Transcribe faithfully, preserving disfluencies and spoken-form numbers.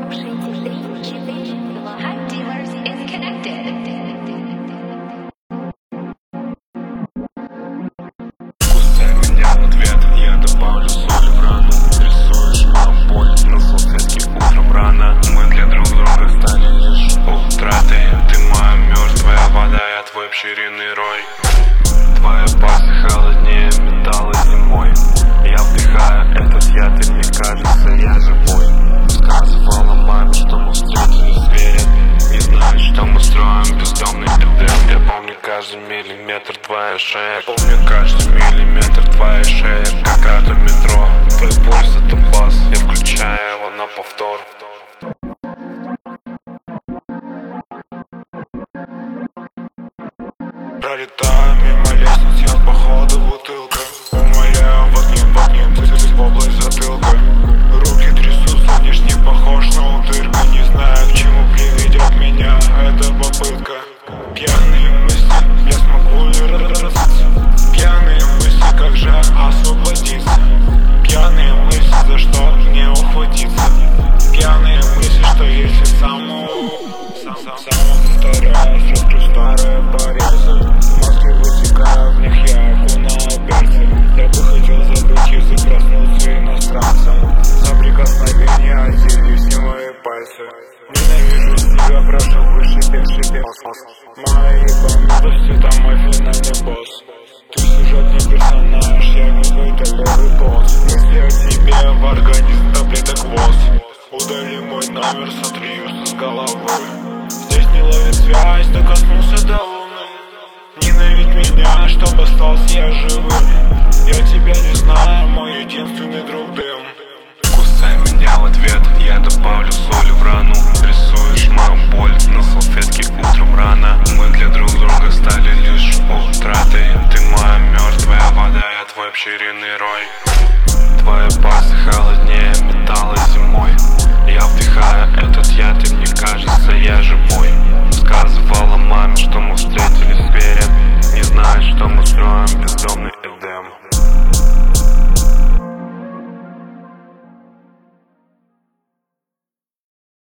Пчелиный рой. Твои пальцы холоднее металла зимой. Я вдыхаю этот яд, и мне кажется, я живой. Сказывала маме, что мы встретились в вере. Не знаю, что мы строим, бездомный эдем. Я помню каждый миллиметр твоей шеи. Помню каждый миллиметр твоей шеи, как карта метро. Твой пульс — это бас, я включаю его на повтор. Пролетаю мимо лестниц, я походу бутылка. Умоляю, воткни, воткни, ты в область затылка. Руки трясутся, внешне похож на утырка. Не знаю, к чему приведет меня эта попытка. Пьяные мысли, я смогу ли расстаться? Пьяные мысли, как же освободиться? Пьяные мысли, за что не ухватиться? Пьяные мысли, что если саму сам, сам, сам повторяюсь, раскрою старые порезы. Маски вытекаю, в них я окунаю перцы. Я бы хотел забыть язык, проснуться иностранцем. За прикосновение отделись мои пальцы. Ненавижу тебя, прошу выше, шипи, шипи. Мои помидоры, там мой финальный босс. Ты сюжетный персонаж, я какой-то левый босс. Мысли о тебе в организм таблеток ВОЗ. Удали мой номер, сотри с головы. Здесь не ловит связь, докоснулся до луны. Ненавидь меня, чтобы остался я живым. Я тебя не знаю, мой единственный друг дым. Кусай меня в ответ, я добавлю соли в рану. Рисуешь мою боль на салфетке утром рано. Мы для друг друга стали лишь утраты. Ты моя мертвая вода, я твой пчелиный рой.